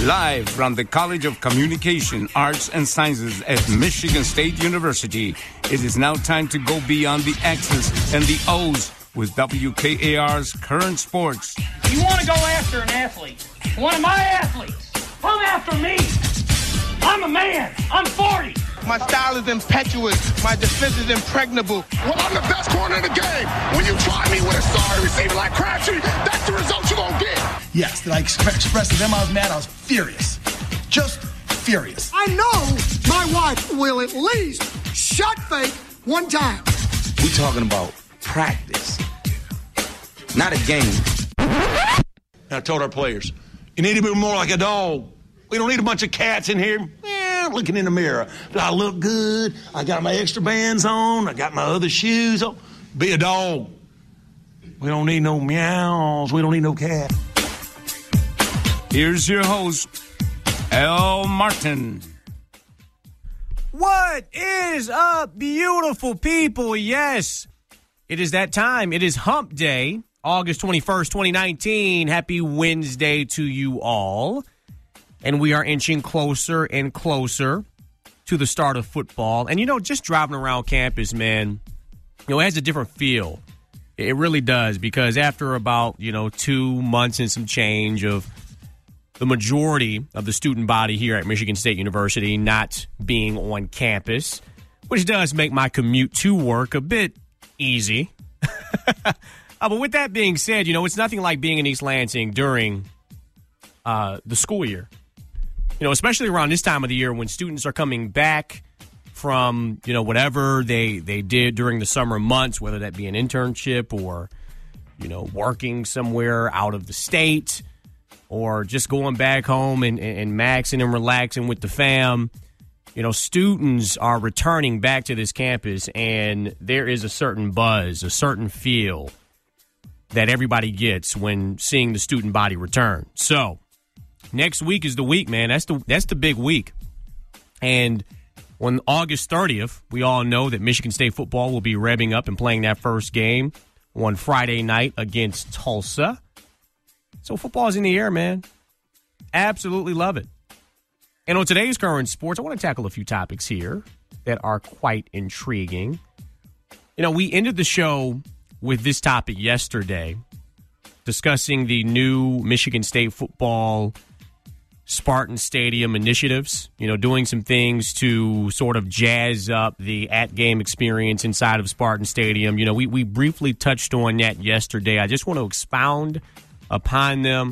Live from the College of Communication, Arts, and Sciences at Michigan State University, it is now time to go beyond the X's and the O's with WKAR's Current Sports. You want to go after an athlete, one of my athletes, come after me. I'm a man. I'm 40. My style is impetuous. My defense is impregnable. Well, I'm the best corner in the game. When you try me with a sorry receiver like Crabtree, that's the result you're going to get. Yes, did I express to them I was mad? I was furious. Just furious. I know my wife will at least shot fake one time. We talking about practice, not a game. I told our players, you need to be more like a dog. We don't need a bunch of cats in here looking in the mirror. Do I look good? I got my extra bands on. I got my other shoes on. Be a dog. We don't need no meows. We don't need no cat. Here's your host, Al Martin. What is up, beautiful people? Yes, it is that time. It is Hump Day, August 21st, 2019. Happy Wednesday to you all. And we are inching closer and closer to the start of football. And, just driving around campus, man, it has a different feel. It really does, because after about, 2 months and some change of the majority of the student body here at Michigan State University not being on campus, which does make my commute to work a bit easy. But with that being said, it's nothing like being in East Lansing during the school year. Especially around this time of the year when students are coming back from, whatever they did during the summer months, whether that be an internship or, working somewhere out of the state or just going back home and maxing and relaxing with the fam. Students are returning back to this campus, and there is a certain buzz, a certain feel that everybody gets when seeing the student body return. So next week is the week, man. That's the big week. And on August 30th, we all know that Michigan State football will be revving up and playing that first game on Friday night against Tulsa. So football's in the air, man. Absolutely love it. And on today's Current Sports, I want to tackle a few topics here that are quite intriguing. We ended the show with this topic yesterday, discussing the new Michigan State football Spartan Stadium initiatives, doing some things to sort of jazz up the at-game experience inside of Spartan Stadium. We briefly touched on that yesterday. I just want to expound upon them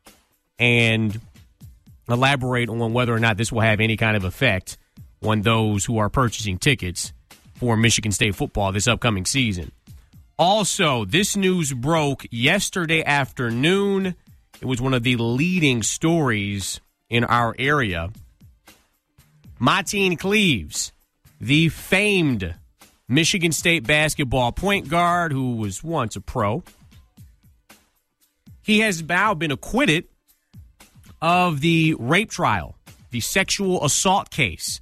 and elaborate on whether or not this will have any kind of effect on those who are purchasing tickets for Michigan State football this upcoming season. Also, this news broke yesterday afternoon. It was one of the leading stories in our area. Mateen Cleaves, the famed Michigan State basketball point guard who was once a pro, he has now been acquitted of the rape trial, the sexual assault case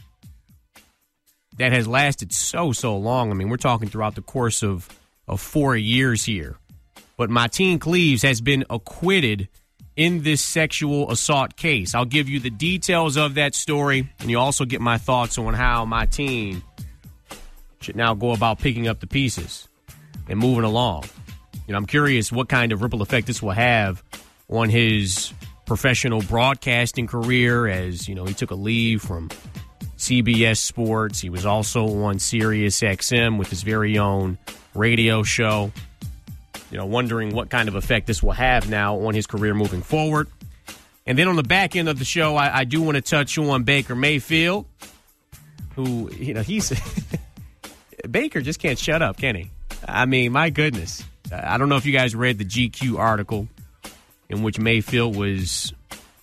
that has lasted so long. I mean, we're talking throughout the course of 4 years here. But Mateen Cleaves has been acquitted in this sexual assault case. I'll give you the details of that story, and you also get my thoughts on how Mateen should now go about picking up the pieces and moving along. I'm curious what kind of ripple effect this will have on his professional broadcasting career, as, he took a leave from CBS Sports. He was also on Sirius XM with his very own radio show. Wondering what kind of effect this will have now on his career moving forward. And then on the back end of the show, I do want to touch on Baker Mayfield, who, he's Baker just can't shut up, can he? I mean, my goodness. I don't know if you guys read the GQ article in which Mayfield was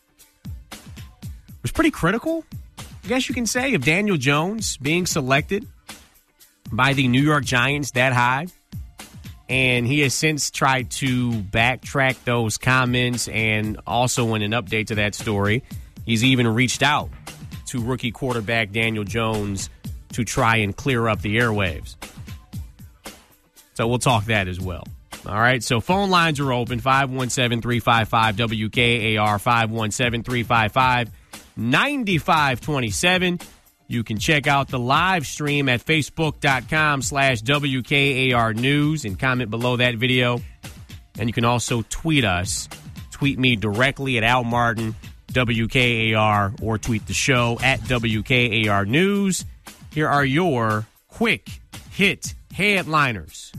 pretty critical, I guess you can say, of Daniel Jones being selected by the New York Giants that high. And he has since tried to backtrack those comments, and also in an update to that story, he's even reached out to rookie quarterback Daniel Jones to try and clear up the airwaves. So we'll talk that as well. All right, so phone lines are open, 517-355-WKAR, 517-355-9527. You can check out the live stream at facebook.com/WKAR News and comment below that video. And you can also tweet us. Tweet me directly at Al Martin, WKAR, or tweet the show at WKAR News. Here are your quick hit headliners.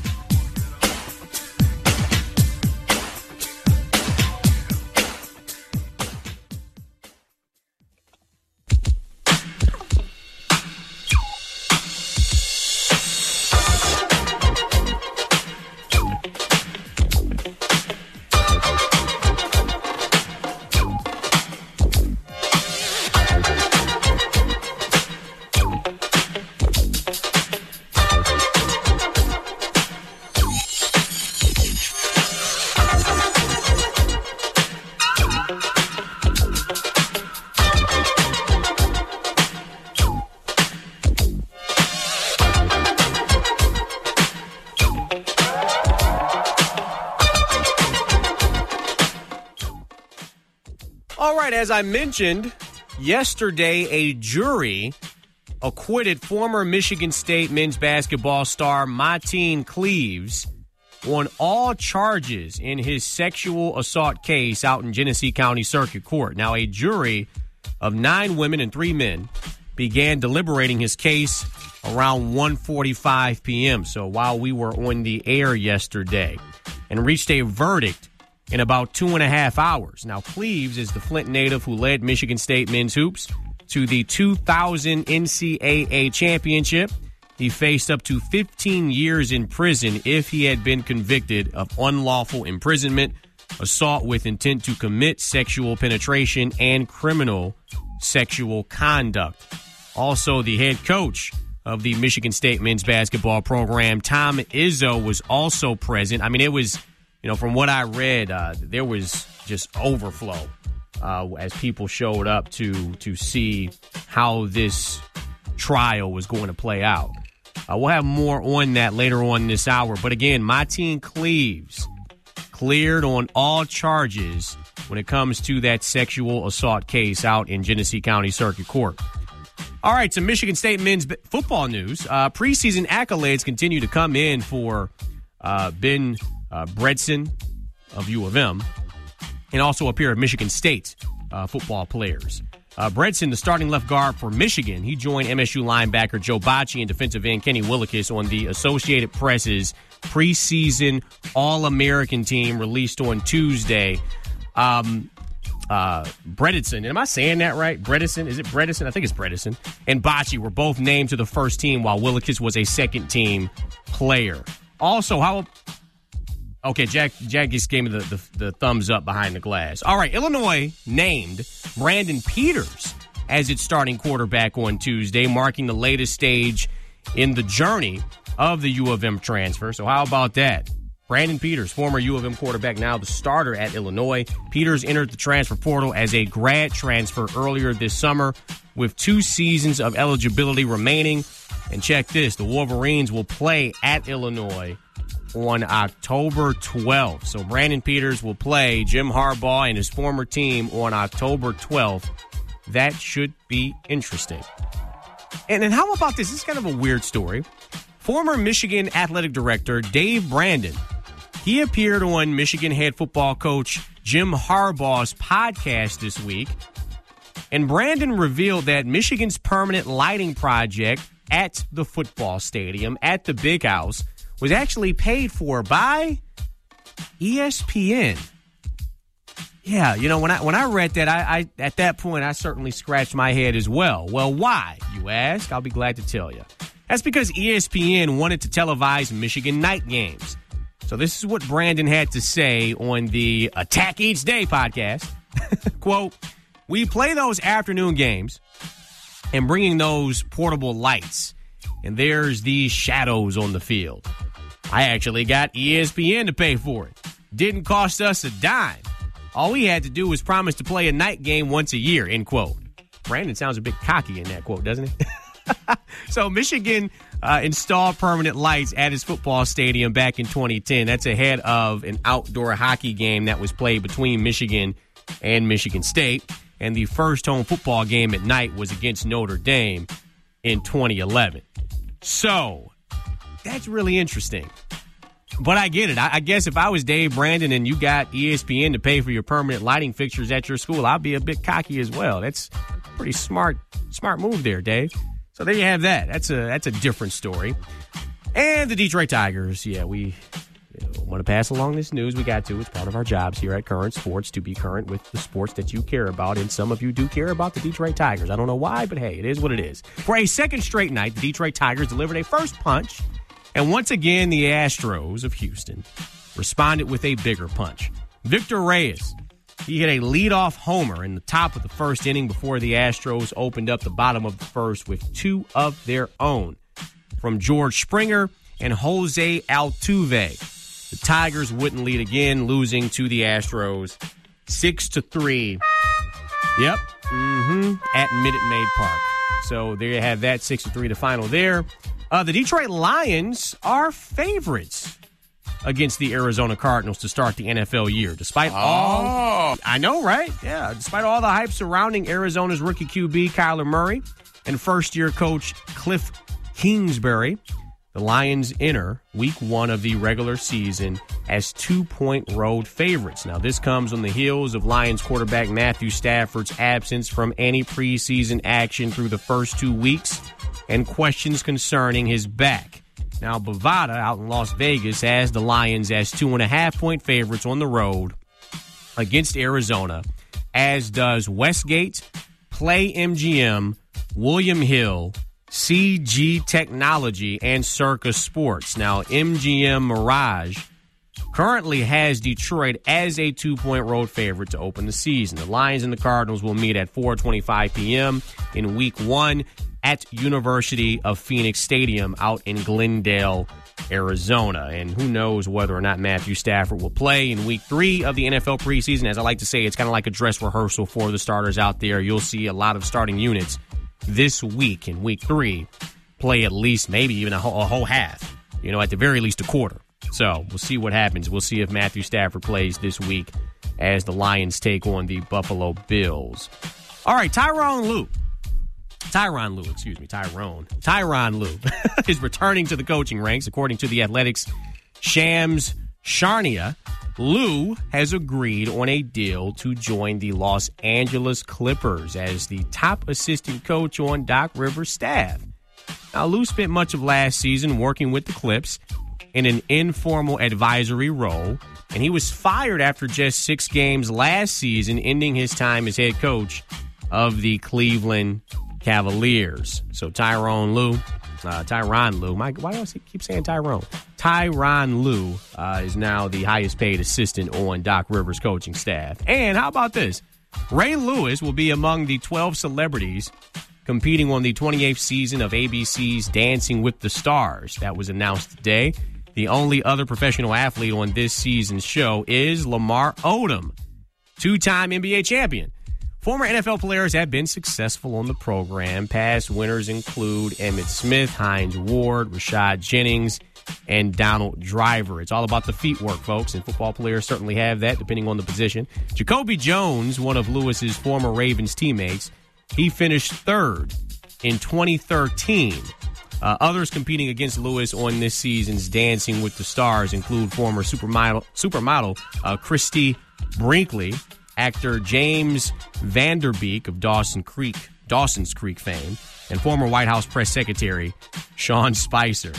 As I mentioned, yesterday a jury acquitted former Michigan State men's basketball star Mateen Cleaves on all charges in his sexual assault case out in Genesee County Circuit Court. Now, a jury of 9 women and 3 men began deliberating his case around 1:45 p.m., so while we were on the air yesterday, and reached a verdict in about 2.5 hours. Now, Cleaves is the Flint native who led Michigan State men's hoops to the 2000 NCAA championship. He faced up to 15 years in prison if he had been convicted of unlawful imprisonment, assault with intent to commit sexual penetration, and criminal sexual conduct. Also, the head coach of the Michigan State men's basketball program, Tom Izzo, was also present. I mean, it was... from what I read, there was just overflow as people showed up to see how this trial was going to play out. We'll have more on that later on this hour. But again, Mateen Cleaves cleared on all charges when it comes to that sexual assault case out in Genesee County Circuit Court. All right, some Michigan State men's football news. Preseason accolades continue to come in for Ben Bredesen of U of M, and also a pair of Michigan State football players. Bredesen, the starting left guard for Michigan, he joined MSU linebacker Joe Bacci and defensive end Kenny Willekes on the Associated Press's preseason All-American team released on Tuesday. Bredesen, am I saying that right? Bredesen? Is it Bredesen? I think it's Bredesen. And Bacci were both named to the first team while Willekes was a second-team player. Also, Okay, Jack just gave me the thumbs up behind the glass. All right, Illinois named Brandon Peters as its starting quarterback on Tuesday, marking the latest stage in the journey of the U of M transfer. So how about that? Brandon Peters, former U of M quarterback, now the starter at Illinois. Peters entered the transfer portal as a grad transfer earlier this summer with 2 seasons of eligibility remaining. And check this, the Wolverines will play at Illinois on October 12th. So Brandon Peters will play Jim Harbaugh and his former team on October 12th. That should be interesting. And then how about this? This is kind of a weird story. Former Michigan athletic director Dave Brandon, he appeared on Michigan head football coach Jim Harbaugh's podcast this week. And Brandon revealed that Michigan's permanent lighting project at the football stadium, at the Big House, was actually paid for by ESPN. Yeah, when I read that, I at that point, I certainly scratched my head as well. Well, why, you ask? I'll be glad to tell you. That's because ESPN wanted to televise Michigan night games. So this is what Brandon had to say on the Attack Each Day podcast. Quote, "We play those afternoon games and bringing those portable lights, and there's these shadows on the field. I actually got ESPN to pay for it. Didn't cost us a dime. All we had to do was promise to play a night game once a year," end quote. Brandon sounds a bit cocky in that quote, doesn't he? So Michigan installed permanent lights at its football stadium back in 2010. That's ahead of an outdoor hockey game that was played between Michigan and Michigan State. And the first home football game at night was against Notre Dame in 2011. So that's really interesting. But I get it. I guess if I was Dave Brandon and you got ESPN to pay for your permanent lighting fixtures at your school, I'd be a bit cocky as well. That's a pretty smart move there, Dave. So there you have that. That's a different story. And the Detroit Tigers, we want to pass along this news. We got to. It's part of our jobs here at Current Sports to be current with the sports that you care about, and some of you do care about the Detroit Tigers. I don't know why, but hey, it is what it is. For a second straight night, the Detroit Tigers delivered a first punch, and once again, the Astros of Houston responded with a bigger punch. Victor Reyes, he hit a leadoff homer in the top of the first inning before the Astros opened up the bottom of the first with two of their own from George Springer and Jose Altuve. The Tigers wouldn't lead again, losing to the Astros 6-3. Yep. At Minute Maid Park. So there you have that, 6-3 the final there. The Detroit Lions are favorites against the Arizona Cardinals to start the NFL year. Despite all... I know, right? Yeah. Despite all the hype surrounding Arizona's rookie QB, Kyler Murray, and first-year coach Cliff Kingsbury, the Lions enter week 1 of the regular season as 2-point road favorites. Now, this comes on the heels of Lions quarterback Matthew Stafford's absence from any preseason action through the first 2 weeks and questions concerning his back. Now, Bovada out in Las Vegas has the Lions as 2.5-point favorites on the road against Arizona, as does Westgate, Play MGM, William Hill, CG Technology, and Circa Sports. Now, MGM Mirage currently has Detroit as a 2-point road favorite to open the season. The Lions and the Cardinals will meet at 4:25 p.m. in Week 1 at University of Phoenix Stadium out in Glendale, Arizona. And who knows whether or not Matthew Stafford will play in Week 3 of the NFL preseason. As I like to say, it's kind of like a dress rehearsal for the starters out there. You'll see a lot of starting units this week in Week 3 play at least maybe even a whole half, at the very least a quarter. So we'll see what happens. We'll see if Matthew Stafford plays this week as the Lions take on the Buffalo Bills. All right, Tyronn Lue is returning to the coaching ranks. According to The Athletic's Shams Charania, Lue has agreed on a deal to join the Los Angeles Clippers as the top assistant coach on Doc Rivers' staff. Now, Lue spent much of last season working with the Clips in an informal advisory role, and he was fired after just 6 games last season, ending his time as head coach of the Cleveland Cavaliers. So Tyronn Lue, why do I keep saying Tyrone? Tyronn Lue is now the highest paid assistant on Doc Rivers' coaching staff. And how about this? Ray Lewis will be among the 12 celebrities competing on the 28th season of ABC's Dancing with the Stars. That was announced today. The only other professional athlete on this season's show is Lamar Odom, 2-time NBA champion. Former NFL players have been successful on the program. Past winners include Emmitt Smith, Hines Ward, Rashad Jennings, and Donald Driver. It's all about the feet work, folks, and football players certainly have that, depending on the position. Jacoby Jones, one of Lewis's former Ravens teammates, he finished 3rd in 2013. Others competing against Lewis on this season's Dancing with the Stars include former supermodel Christy Brinkley, actor James Vanderbeek of Dawson's Creek fame, and former White House press secretary Sean Spicer.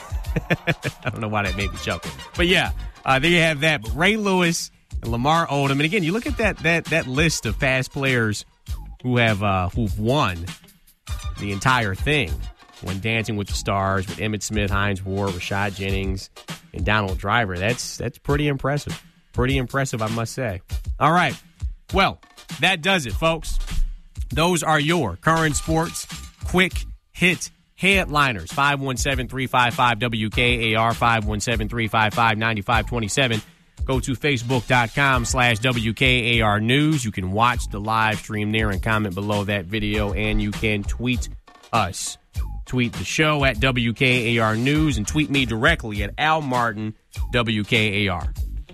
I don't know why that made me chuckle. But yeah, there you have that. But Ray Lewis and Lamar Odom. And again, you look at that list of past players who've won the entire thing when Dancing with the Stars with Emmitt Smith, Hines Ward, Rashad Jennings, and Donald Driver. That's pretty impressive. Pretty impressive, I must say. All right. Well, that does it, folks. Those are your Current Sports Quick Hit Headliners. 517-355-WKAR, 517-355-9527. Go to Facebook.com/WKAR News. You can watch the live stream there and comment below that video, and you can tweet us Tweet the show at WKAR News and tweet me directly at Al Martin WKAR.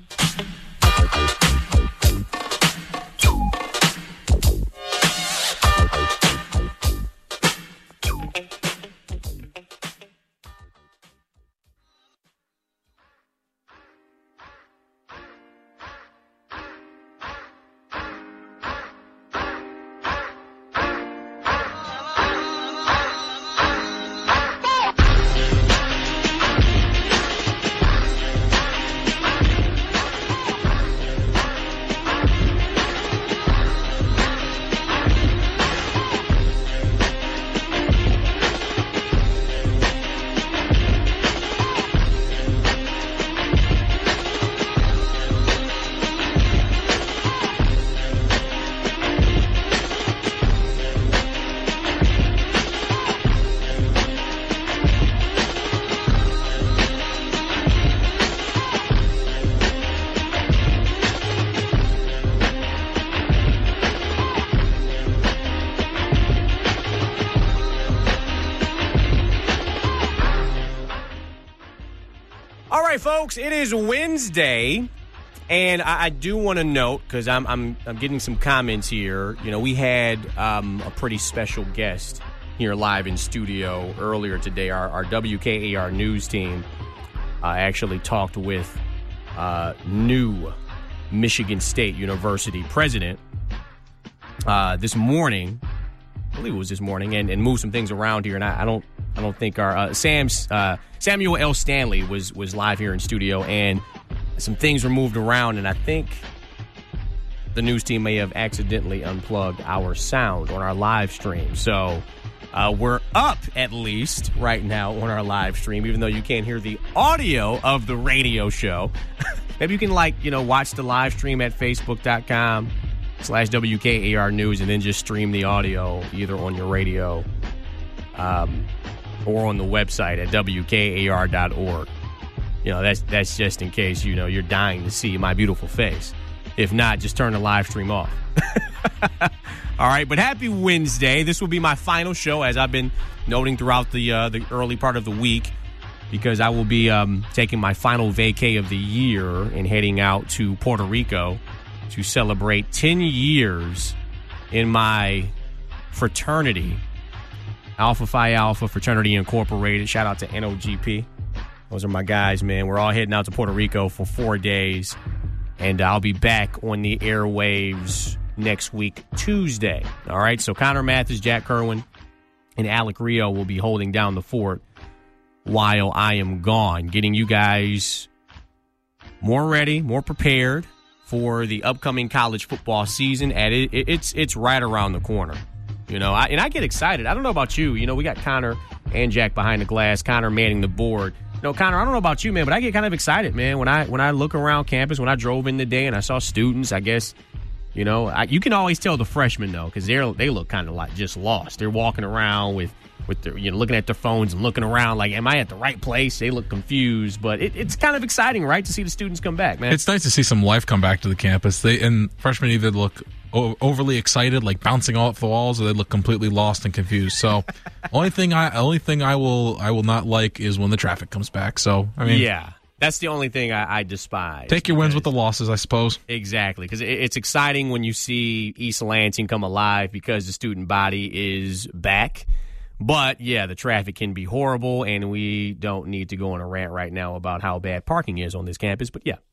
All right, folks, it is Wednesday, and I do want to note, because I'm getting some comments here. You know, we had a pretty special guest here live in studio earlier today. Our WKAR News team actually talked with new Michigan State University president this morning. I believe it was this morning, and moved some things around here, and I don't think our Samuel L. Stanley was live here in studio, and some things were moved around, and I think the news team may have accidentally unplugged our sound on our live stream. So we're up at least right now on our live stream, even though you can't hear the audio of the radio show. Maybe you can watch the live stream at facebook.com/WKAR News and then just stream the audio either on your radio or on the website at WKAR.org. You know, that's just in case, you're dying to see my beautiful face. If not, just turn the live stream off. All right, but happy Wednesday. This will be my final show, as I've been noting throughout the early part of the week, because I will be taking my final vacay of the year and heading out to Puerto Rico to celebrate 10 years in my fraternity, Alpha Phi Alpha Fraternity Incorporated. Shout out to NOGP. Those are my guys, man. We're all heading out to Puerto Rico for 4 days, and I'll be back on the airwaves next week, Tuesday. All right, so Connor Mathis, Jack Kerwin, and Alec Rio will be holding down the fort while I am gone, getting you guys more ready, more prepared for the upcoming college football season. And it's right around the corner. I get excited. I don't know about you. We got Connor and Jack behind the glass. Connor manning the board. Connor, I don't know about you, man, but I get kind of excited, man, when I look around campus. When I drove in today and I saw students, I guess, you can always tell the freshmen, though, because they look kind of like just lost. They're walking around with their, looking at their phones and looking around like, am I at the right place? They look confused, but it's kind of exciting, right, to see the students come back, man. It's nice to see some life come back to the campus. And freshmen either look overly excited, like bouncing off the walls, or they look completely lost and confused. So, only thing I will not like is when the traffic comes back. So, I mean, yeah, that's the only thing I despise. Take your wins with the losses, I suppose. Exactly, because it's exciting when you see East Lansing come alive because the student body is back. But, yeah, the traffic can be horrible, and we don't need to go on a rant right now about how bad parking is on this campus. But, yeah.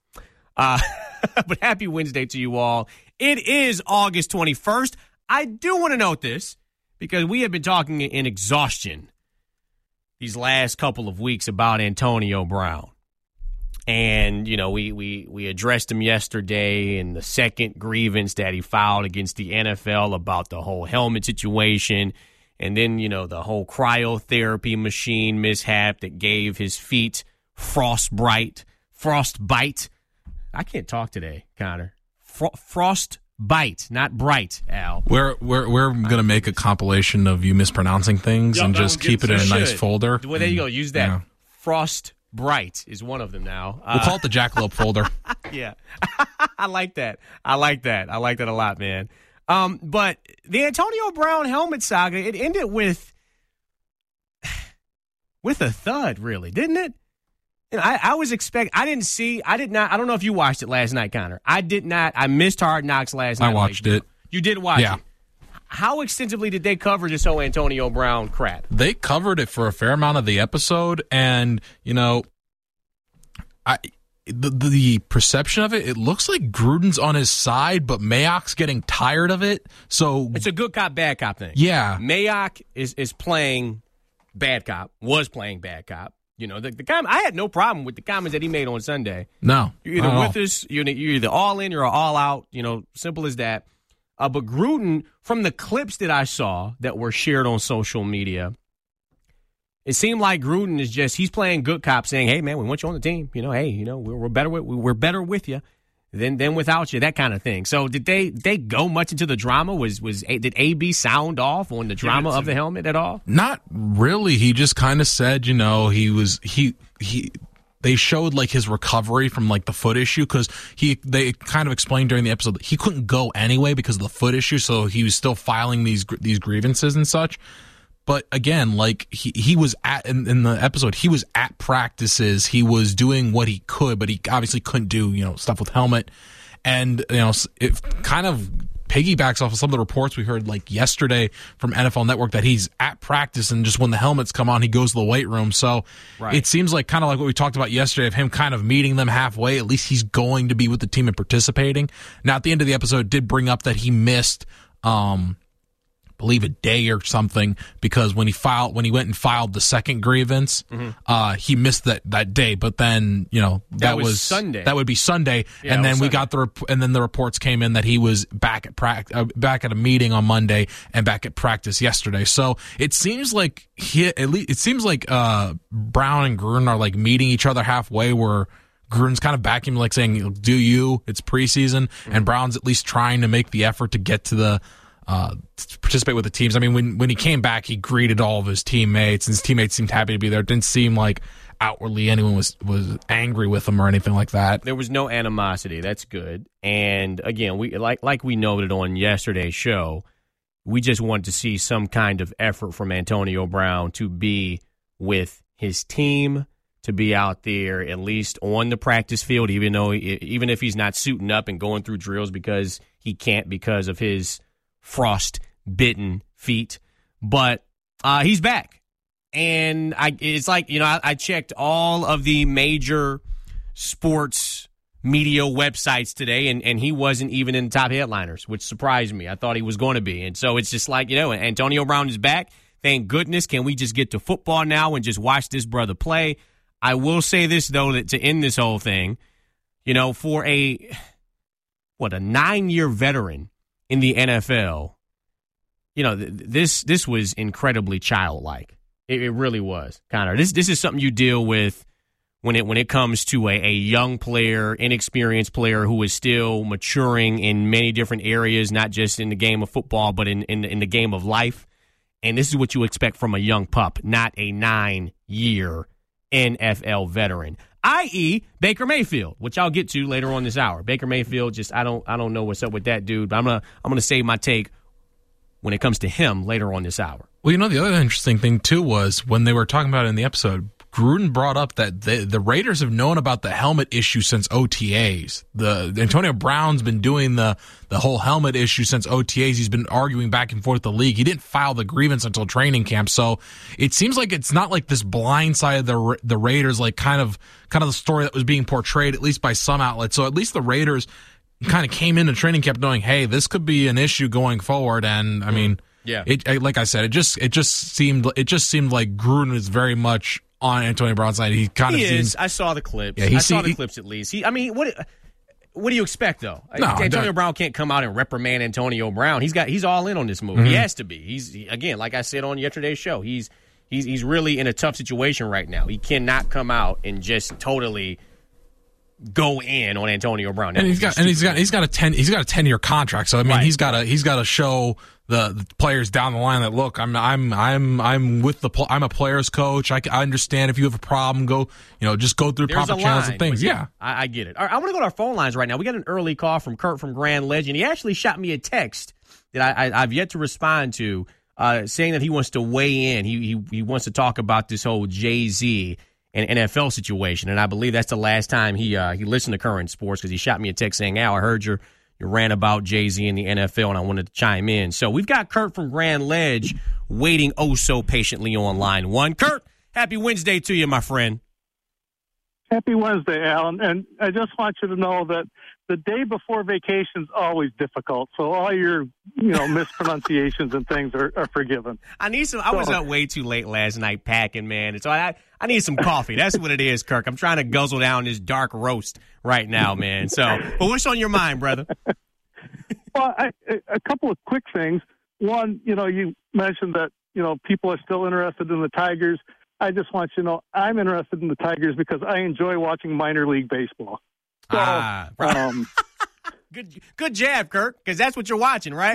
But happy Wednesday to you all. It is August 21st. I do want to note this because we have been talking in exhaustion these last couple of weeks about Antonio Brown. And, we addressed him yesterday in the second grievance that he filed against the NFL about the whole helmet situation. And then, the whole cryotherapy machine mishap that gave his feet frostbite. I can't talk today, Connor. Frostbite, not bright, Al. We're gonna make a compilation of you mispronouncing things and just keep it in a nice folder. Well, there you go. Use that. Yeah. Frostbite is one of them now. We'll call it the Jackalope folder. Yeah, I like that. I like that a lot, man. But the Antonio Brown helmet saga, it ended with with a thud, really, didn't it? I was expecting. I did not. I don't know if you watched it last night, Connor. I did not. I missed Hard Knocks last night. I watched it. You did watch it? How extensively did they cover this whole Antonio Brown crap? They covered it for a fair amount of the episode, and the perception of it looks like Gruden's on his side, but Mayock's getting tired of it. So it's a good cop, bad cop thing. Yeah, Mayock is playing bad cop. Was playing bad cop. I had no problem with the comments that he made on Sunday. No. You're either with us, you're either all in, you're all out, simple as that. But Gruden, from the clips that I saw that were shared on social media, it seemed like Gruden is he's playing good cop, saying, hey, man, we want you on the team. We're better with you than without you, that kind of thing. So did they go much into the drama? Did AB sound off on the drama of the helmet at all? Not really. He just kind of said, they showed like his recovery from like the foot issue, because they kind of explained during the episode that he couldn't go anyway because of the foot issue, so he was still filing these grievances and such. But again, like he was in the episode, he was at practices, he was doing what he could, but he obviously couldn't do stuff with helmet, and it kind of piggybacks off of some of the reports we heard like yesterday from NFL Network that he's at practice, and just when the helmets come on, he goes to the weight room. So It seems like kind of like what we talked about yesterday of him kind of meeting them halfway. At least he's going to be with the team and participating. Now, at the end of the episode, it did bring up that he missed, believe a day or something, because when he went and filed the second grievance, he missed that day. But then that was Sunday. That would be Sunday, yeah, and then Sunday. we got and then the reports came in that he was back at a meeting on Monday and back at practice yesterday. So it seems like Brown and Gruden are like meeting each other halfway, where Gruden's kind of backing him, like saying, "Do you? It's preseason," and Brown's at least trying to make the effort to get to the. To participate with the teams. I mean, when he came back, he greeted all of his teammates, and his teammates seemed happy to be there. It didn't seem like outwardly anyone was angry with him or anything like that. There was no animosity. That's good. And again, we like we noted on yesterday's show, we just wanted to see some kind of effort from Antonio Brown to be with his team, to be out there at least on the practice field, even if he's not suiting up and going through drills because he can't because of his frost-bitten feet, but he's back. And I checked all of the major sports media websites today, and he wasn't even in the top headliners, which surprised me. I thought he was going to be. And so it's just like, Antonio Brown is back. Thank goodness. Can we just get to football now and just watch this brother play? I will say this, though, that to end this whole thing, for a 9-year veteran in the NFL, this was incredibly childlike. It really was, Connor. This is something you deal with when it comes to a young player, inexperienced player who is still maturing in many different areas, not just in the game of football, but in the game of life. And this is what you expect from a young pup, not a 9-year NFL veteran, i.e. Baker Mayfield, which I'll get to later on this hour. Baker Mayfield, I don't know what's up with that dude, but I'm gonna save my take when it comes to him later on this hour. Well, the other interesting thing too was when they were talking about it in the episode, Gruden brought up that the Raiders have known about the helmet issue since OTAs. Antonio Brown's been doing the whole helmet issue since OTAs. He's been arguing back and forth with the league. He didn't file the grievance until training camp. So it seems like it's not like this blindside of the Raiders, like kind of the story that was being portrayed, at least by some outlets. So at least the Raiders kind of came into training camp knowing, hey, this could be an issue going forward. And I mean, yeah, like I said, it just seemed like Gruden is very much on Antonio Brown's side. He kind of is. I saw the clips. Yeah, I saw the clips at least. What do you expect though? No, Antonio Brown can't come out and reprimand Antonio Brown. He's all in on this move. Mm-hmm. He has to be. He's again, like I said on yesterday's show, he's really in a tough situation right now. He cannot come out and just totally go in on Antonio Brown. And he's got a 10-year contract. So I mean, right. He's got to show the players down the line that look, I'm a player's coach. I understand if you have a problem, just go through proper channels and things. Yeah, I get it. All right, I want to go to our phone lines right now. We got an early call from Kurt from Grand Legend. He actually shot me a text that I've yet to respond to saying that he wants to weigh in. He wants to talk about this whole Jay-Z and NFL situation, and I believe that's the last time he listened to Current Sports, because he shot me a text saying, Al, I heard your rant about Jay-Z and the NFL, and I wanted to chime in. So we've got Kurt from Grand Ledge waiting oh so patiently on line one. Kurt, happy Wednesday to you, my friend. Happy Wednesday, Alan. And I just want you to know that the day before vacation is always difficult. So all your, mispronunciations and things are forgiven. I was up way too late last night packing, man. And so I need some coffee. That's what it is, Kirk. I'm trying to guzzle down this dark roast right now, man. So, but what's on your mind, brother? Well, a couple of quick things. One, you mentioned that, people are still interested in the Tigers. I just want you to know I'm interested in the Tigers because I enjoy watching minor league baseball. So, right. Good jab, Kirk, because that's what you're watching, right?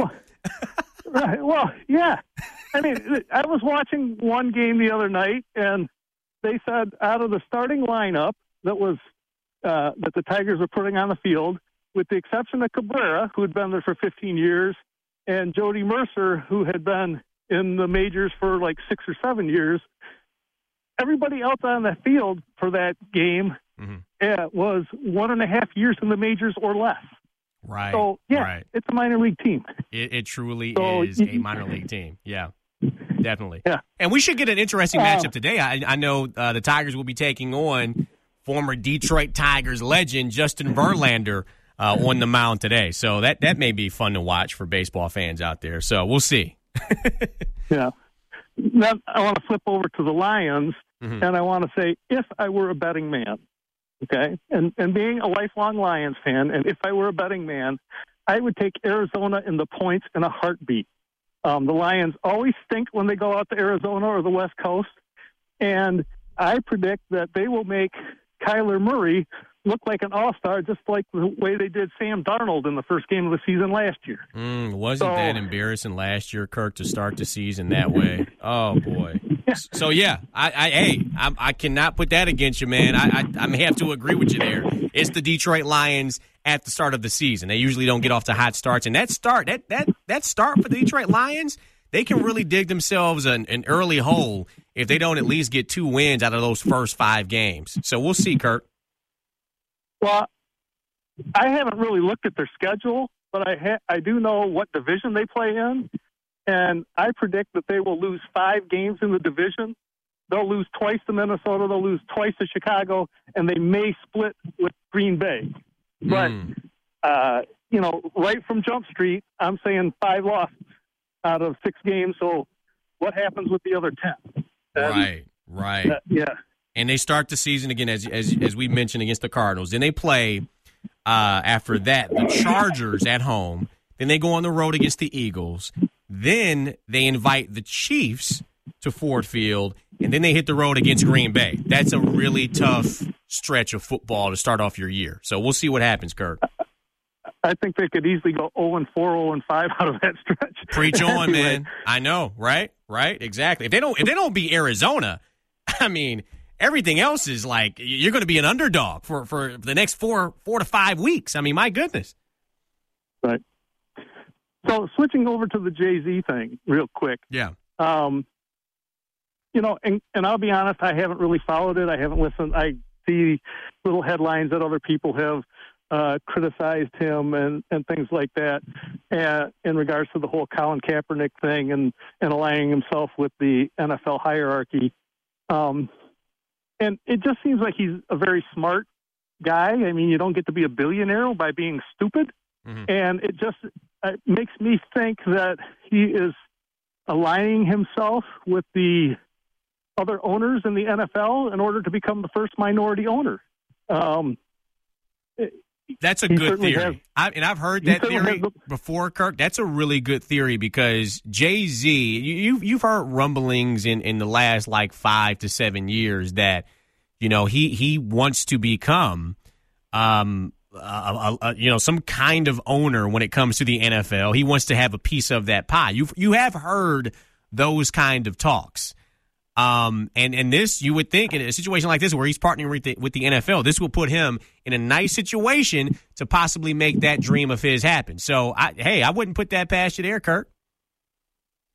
Right. Well, yeah. I mean, I was watching one game the other night, and they said out of the starting lineup that the Tigers were putting on the field, with the exception of Cabrera, who had been there for 15 years, and Jody Mercer, who had been in the majors for like 6 or 7 years, everybody else on the field for that game was 1.5 years in the majors or less. Right. So, yeah, right. It's a minor league team. It truly is a minor league team. Yeah, definitely. Yeah. And we should get an interesting matchup today. I know the Tigers will be taking on former Detroit Tigers legend Justin Verlander on the mound today. So that may be fun to watch for baseball fans out there. So we'll see. Yeah. Now, I want to flip over to the Lions, and I want to say, if I were a betting man, okay, and being a lifelong Lions fan, and if I were a betting man, I would take Arizona in the points in a heartbeat. The Lions always stink when they go out to Arizona or the West Coast, and I predict that they will make Kyler Murray look like an all-star, just like the way they did Sam Darnold in the first game of the season last year. Wasn't that embarrassing last year, Kirk, to start the season that way? Oh, boy. Yeah. So, yeah, I cannot put that against you, man. I may have to agree with you there. It's the Detroit Lions at the start of the season. They usually don't get off to hot starts. And that start for the Detroit Lions, they can really dig themselves an early hole if they don't at least get 2 wins out of those first 5 games. So we'll see, Kirk. Well, I haven't really looked at their schedule, but I do know what division they play in, and I predict that they will lose 5 games in the division. They'll lose twice to Minnesota, they'll lose twice to Chicago, and they may split with Green Bay. But, right from Jump Street, I'm saying 5 losses out of 6 games, so what happens with the other 10? Right. Yeah. And they start the season again, as we mentioned, against the Cardinals. Then they play, after that, the Chargers at home. Then they go on the road against the Eagles. Then they invite the Chiefs to Ford Field. And then they hit the road against Green Bay. That's a really tough stretch of football to start off your year. So we'll see what happens, Kirk. I think they could easily go 0-4, 0-5 out of that stretch. Preach on, man. I know, right? Right, exactly. If they don't beat Arizona, I mean, everything else is like you're going to be an underdog for the next 4 to 5 weeks. I mean, my goodness. Right. So switching over to the Jay-Z thing real quick. Yeah. And I'll be honest, I haven't really followed it. I haven't listened. I see little headlines that other people have criticized him and things like that in regards to the whole Colin Kaepernick thing and aligning himself with the NFL hierarchy. And it just seems like he's a very smart guy. I mean, you don't get to be a billionaire by being stupid. Mm-hmm. And it just makes me think that he is aligning himself with the other owners in the NFL in order to become the first minority owner. That's a good theory. I've heard that theory before, Kirk. That's a really good theory because Jay-Z, you've heard rumblings in the last like 5 to 7 years that, he wants to become, some kind of owner when it comes to the NFL. He wants to have a piece of that pie. You have heard those kind of talks. And this, you would think in a situation like this where he's partnering with the NFL, this will put him in a nice situation to possibly make that dream of his happen. So, I wouldn't put that past you there, Kurt.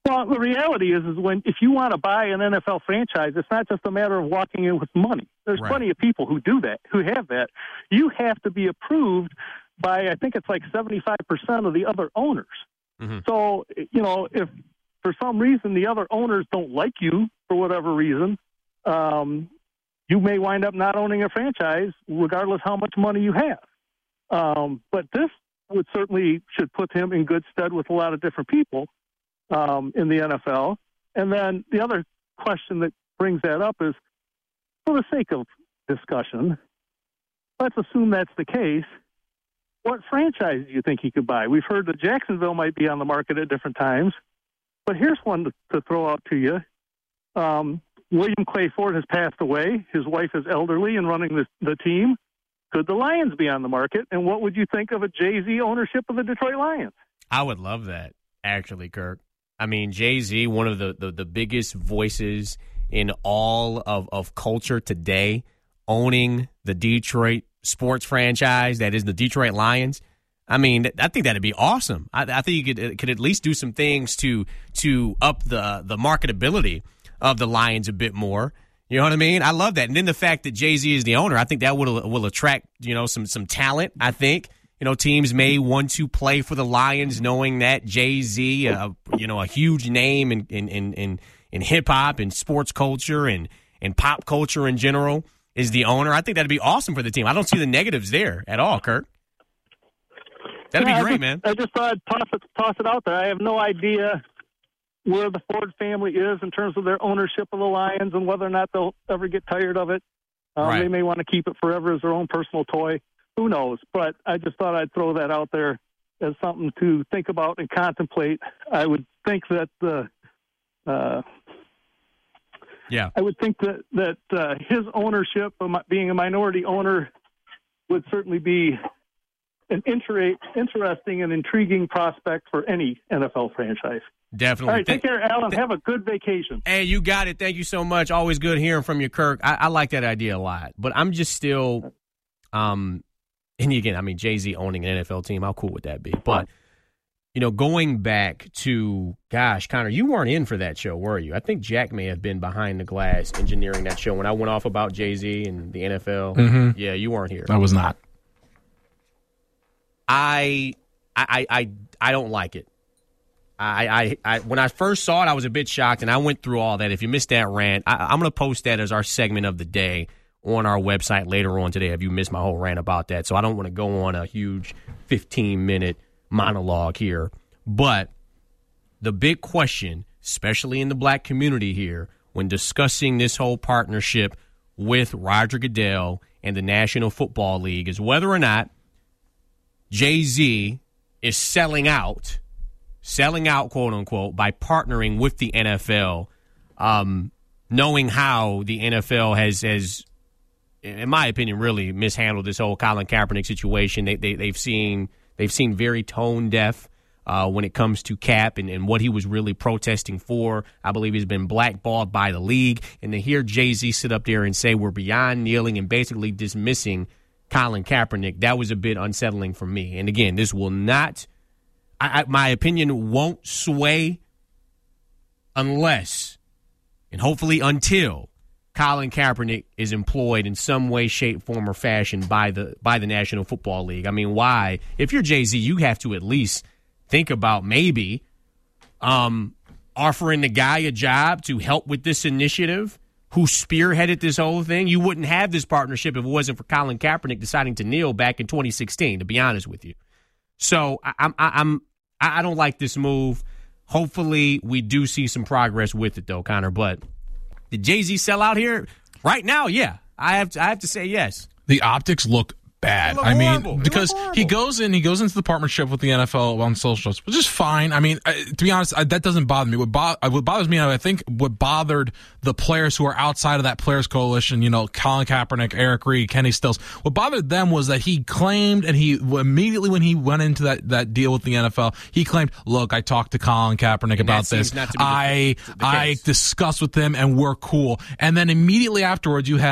Well, the reality is if you want to buy an NFL franchise, it's not just a matter of walking in with money. There's plenty of people who do that, who have that. You have to be approved by, I think it's like 75% of the other owners. Mm-hmm. So, if for some reason the other owners don't like you for whatever reason, you may wind up not owning a franchise regardless how much money you have. But this should put him in good stead with a lot of different people in the NFL. And then the other question that brings that up is, for the sake of discussion, let's assume that's the case. What franchise do you think he could buy? We've heard that Jacksonville might be on the market at different times, but here's one to throw out to you. William Clay Ford has passed away. His wife is elderly and running the team. Could the Lions be on the market? And what would you think of a Jay-Z ownership of the Detroit Lions? I would love that, actually, Kirk. I mean, Jay-Z, one of the biggest voices in all of culture today, owning the Detroit sports franchise that is the Detroit Lions. I mean, I think that'd be awesome. I think you could at least do some things to up the marketability of the Lions a bit more. You know what I mean? I love that. And then the fact that Jay-Z is the owner, I think that will attract, some talent, I think. Teams may want to play for the Lions knowing that Jay-Z, a huge name in hip-hop and sports culture and pop culture in general, is the owner. I think that'd be awesome for the team. I don't see the negatives there at all, Kirk. That'd be great, man. I just thought I'd toss it out there. I have no idea where the Ford family is in terms of their ownership of the Lions and whether or not they'll ever get tired of it. They may want to keep it forever as their own personal toy. Who knows? But I just thought I'd throw that out there as something to think about and contemplate. I would think that I would think that his ownership, being a minority owner, would certainly be an interesting and intriguing prospect for any NFL franchise. Definitely. All right, take care, Alan. Have a good vacation. Hey, you got it. Thank you so much. Always good hearing from you, Kirk. I like that idea a lot. But I'm just still, and again, I mean, Jay-Z owning an NFL team, how cool would that be? But, going back to, gosh, Connor, you weren't in for that show, were you? I think Jack may have been behind the glass engineering that show when I went off about Jay-Z and the NFL. Mm-hmm. Yeah, you weren't here. I was not. I don't like it. I when I first saw it, I was a bit shocked, and I went through all that. If you missed that rant, I'm going to post that as our segment of the day on our website later on today. If you missed my whole rant about that, so I don't want to go on a huge 15-minute monologue here. But the big question, especially in the black community here, when discussing this whole partnership with Roger Goodell and the National Football League, is whether or not Jay-Z is selling out, quote unquote, by partnering with the NFL, knowing how the NFL has, in my opinion, really mishandled this whole Colin Kaepernick situation. They've seen very tone deaf when it comes to Cap and what he was really protesting for. I believe he's been blackballed by the league, and to hear Jay-Z sit up there and say we're beyond kneeling and basically dismissing Colin Kaepernick, that was a bit unsettling for me. And again, this will not, my opinion won't sway unless, and hopefully until, Colin Kaepernick is employed in some way, shape, form, or fashion by the National Football League. I mean, why? If you're Jay-Z, you have to at least think about maybe offering the guy a job to help with this initiative, who spearheaded this whole thing. You wouldn't have this partnership if it wasn't for Colin Kaepernick deciding to kneel back in 2016, to be honest with you. So I don't like this move. Hopefully we do see some progress with it, though, Connor. But did Jay-Z sell out here? Right now, yeah. I have to say yes. The optics look bad. I mean, because he goes into the partnership with the NFL on socials, which is fine. I mean, to be honest, that doesn't bother me. What bothers me, I think, what bothered the players who are outside of that players coalition, Colin Kaepernick, Eric Reed, Kenny Stills, what bothered them was that he claimed, and he immediately when he went into that deal with the NFL, he claimed, look, I talked to Colin Kaepernick about this. I discussed with him and we're cool. And then immediately afterwards, you have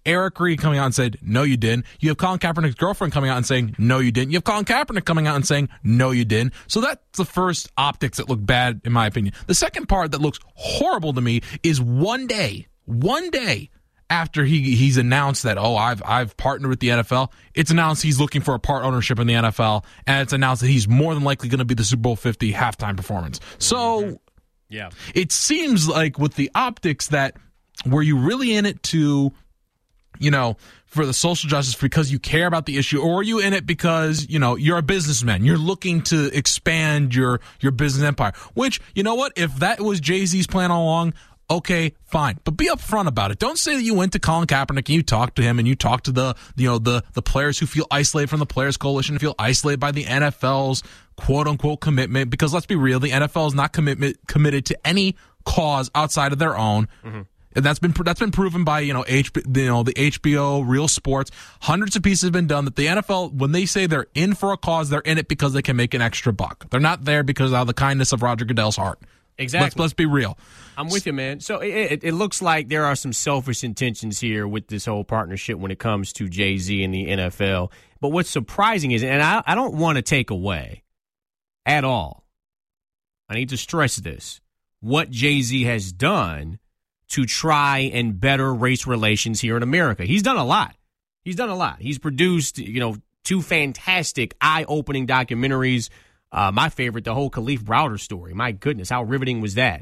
Eric Reed coming out and said, no, you didn't. You have Colin Kaepernick's girlfriend coming out and saying, no, you didn't. You have Colin Kaepernick coming out and saying, no, you didn't. So that's the first optics that look bad, in my opinion. The second part that looks horrible to me is one day after he's announced that, I've partnered with the NFL, it's announced he's looking for a part ownership in the NFL, and it's announced that he's more than likely going to be the Super Bowl 50 halftime performance. So yeah, it seems like with the optics that were you really in it to, for the social justice because you care about the issue, or are you in it because, you're a businessman, you're looking to expand your business empire, which, you know what, if that was Jay-Z's plan all along, okay, fine, but be upfront about it. Don't say that you went to Colin Kaepernick and you talked to him and you talked to the players who feel isolated from the Players Coalition, who feel isolated by the NFL's quote unquote commitment, because let's be real, the NFL is not committed to any cause outside of their own. Mm-hmm. And that's been proven by the HBO Real Sports. Hundreds of pieces have been done that the NFL, when they say they're in for a cause, they're in it because they can make an extra buck. They're not there because of the kindness of Roger Goodell's heart. Exactly. Let's be real. I'm with you, man. So it looks like there are some selfish intentions here with this whole partnership when it comes to Jay-Z and the NFL. But what's surprising is, and I don't want to take away at all, I need to stress this, what Jay-Z has done to try and better race relations here in America. He's done a lot. He's produced, two fantastic, eye-opening documentaries. My favorite, the whole Khalif Browder story. My goodness, how riveting was that?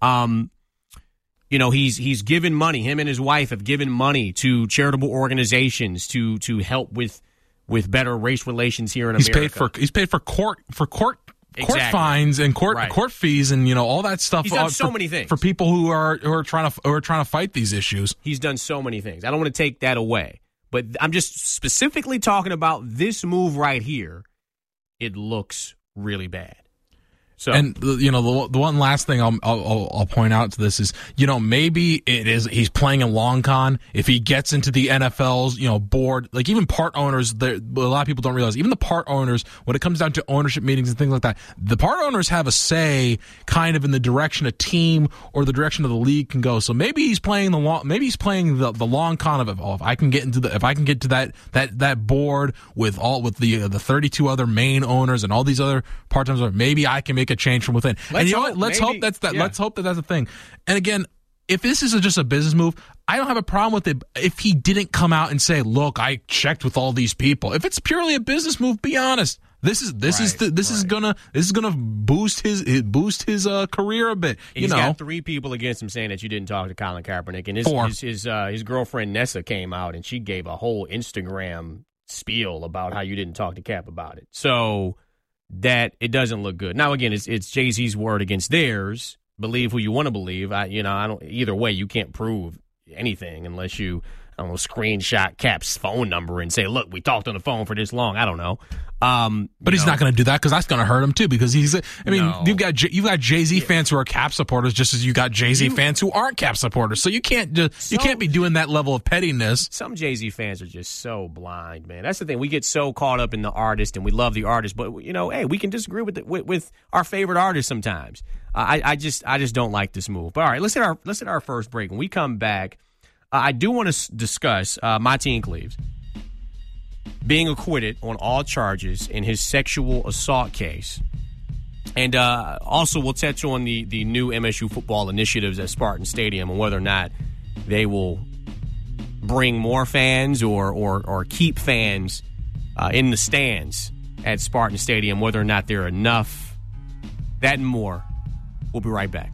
He's given money. Him and his wife have given money to charitable organizations to help with better race relations here in America. He's paid for court fines and court fees and all that stuff. He's done so many things for people who are trying to fight these issues. He's done so many things. I don't want to take that away, but I'm just specifically talking about this move right here. It looks really bad. So, and the one last thing I'll point out to this is, maybe he's playing a long con. If he gets into the NFL's board, like even part owners, a lot of people don't realize, even the part owners, when it comes down to ownership meetings and things like that, the part owners have a say kind of in the direction a team or the direction of the league can go. So maybe he's playing the long con of it. If I can get to that board with the 32 other main owners and all these other part timers, maybe I can make a change from within. Let's hope that's a thing. And again, if this is just a business move, I don't have a problem with it if he didn't come out and say, look, I checked with all these people. If it's purely a business move, be honest. This is gonna boost his career a bit. He's got 3 people against him saying that you didn't talk to Colin Kaepernick, and his girlfriend Nessa came out and she gave a whole Instagram spiel about how you didn't talk to Cap about it. So that it doesn't look good. Now, again, it's Jay-Z's word against theirs. Believe who you want to believe. I don't. Either way, you can't prove anything unless you, screenshot Cap's phone number and say, "Look, we talked on the phone for this long." I don't know. But he's not going to do that because that's going to hurt him too. Because you've got Jay-Z fans who are Cap supporters, just as you got Jay-Z fans who aren't Cap supporters. So you can't be doing that level of pettiness. Some Jay-Z fans are just so blind, man. That's the thing. We get so caught up in the artist and we love the artist, but hey, we can disagree with our favorite artist sometimes. I just don't like this move. But all right, let's hit our first break. When we come back, I do want to discuss Martin Cleaves being acquitted on all charges in his sexual assault case. And also we'll touch on the new MSU football initiatives at Spartan Stadium and whether or not they will bring more fans or keep fans in the stands at Spartan Stadium, whether or not there are enough. That and more. We'll be right back.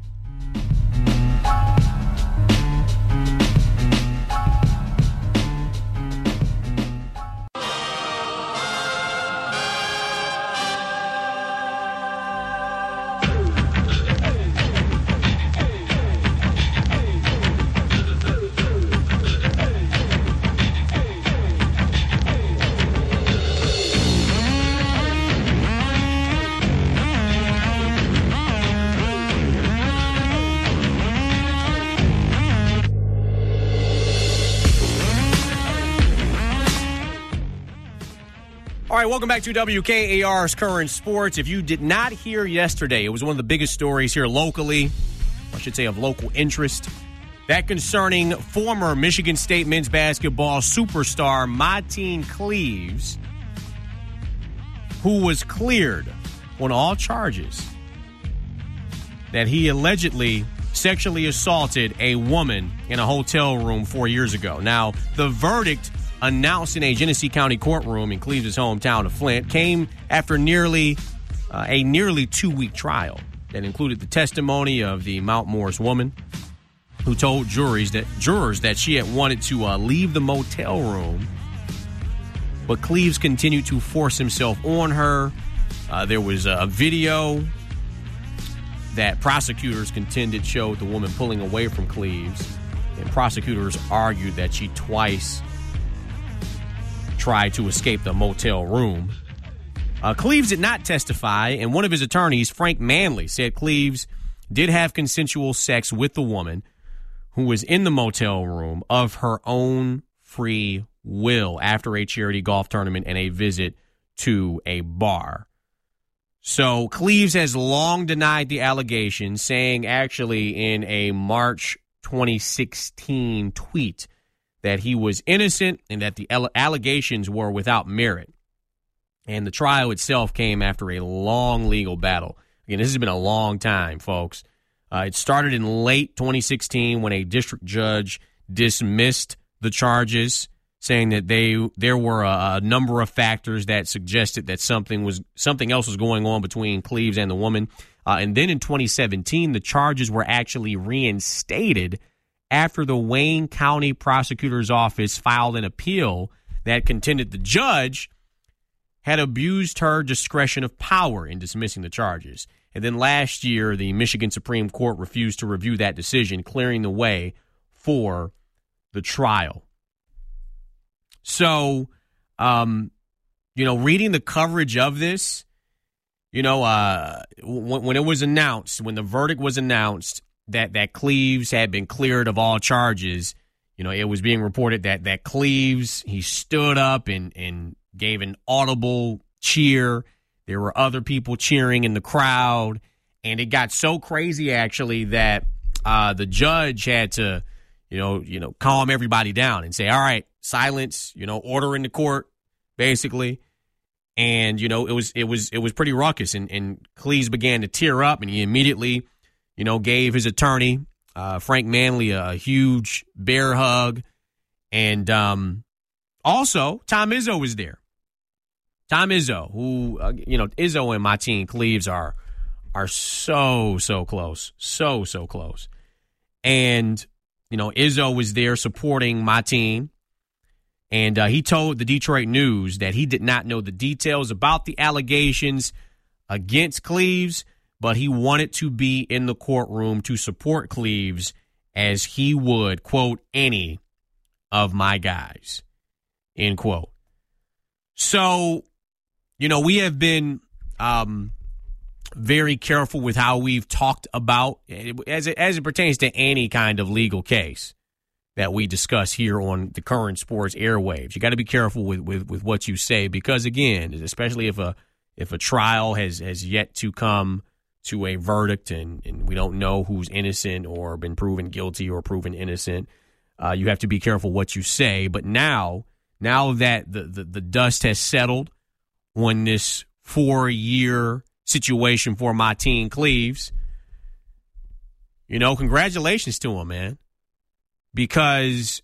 All right, welcome back to WKAR's Current Sports. If you did not hear yesterday, it was one of the biggest stories here locally, I should say of local interest. That concerning former Michigan State men's basketball superstar Mateen Cleaves, who was cleared on all charges that he allegedly sexually assaulted a woman in a hotel room 4 years ago. Now, the verdict announced in a Genesee County courtroom in Cleaves' hometown of Flint came after a nearly 2-week trial that included the testimony of the Mount Morris woman, who told jurors that she had wanted to leave the motel room, but Cleaves continued to force himself on her. There was a video that prosecutors contended showed the woman pulling away from Cleaves, and prosecutors argued that she twice tried to escape the motel room. Cleaves did not testify, and one of his attorneys, Frank Manley, said Cleaves did have consensual sex with the woman who was in the motel room of her own free will after a charity golf tournament and a visit to a bar. So Cleaves has long denied the allegation, saying actually in a March 2016 tweet that he was innocent and that the allegations were without merit. And the trial itself came after a long legal battle. Again, this has been a long time, folks. It started in late 2016 when a district judge dismissed the charges, saying that there were a number of factors that suggested that something else was going on between Cleaves and the woman. And then in 2017, the charges were actually reinstated after the Wayne County Prosecutor's Office filed an appeal that contended the judge had abused her discretion of power in dismissing the charges. And then last year, the Michigan Supreme Court refused to review that decision, clearing the way for the trial. So, reading the coverage of this, when it was announced, when the verdict was announced that Cleaves had been cleared of all charges, it was being reported that Cleaves, he stood up and gave an audible cheer. There were other people cheering in the crowd, and it got so crazy actually that the judge had to, calm everybody down and say, "All right, silence, order in the court," basically. And it was pretty ruckus, and Cleaves began to tear up, and he immediately, gave his attorney Frank Manley a huge bear hug, and also Tom Izzo was there. Tom Izzo, who, Izzo and Mateen Cleaves are so close. So close. And, Izzo was there supporting Mateen. And he told the Detroit News that he did not know the details about the allegations against Cleaves, but he wanted to be in the courtroom to support Cleaves as he would, quote, any of my guys, end quote. So, we have been very careful with how we've talked about, as it pertains to any kind of legal case that we discuss here on the Current Sports airwaves. You got to be careful with what you say because, again, especially if a trial has yet to come to a verdict and we don't know who's innocent or been proven guilty or proven innocent, you have to be careful what you say. But now that the dust has settled on this 4-year situation for Mateen Cleaves, congratulations to him, man. Because,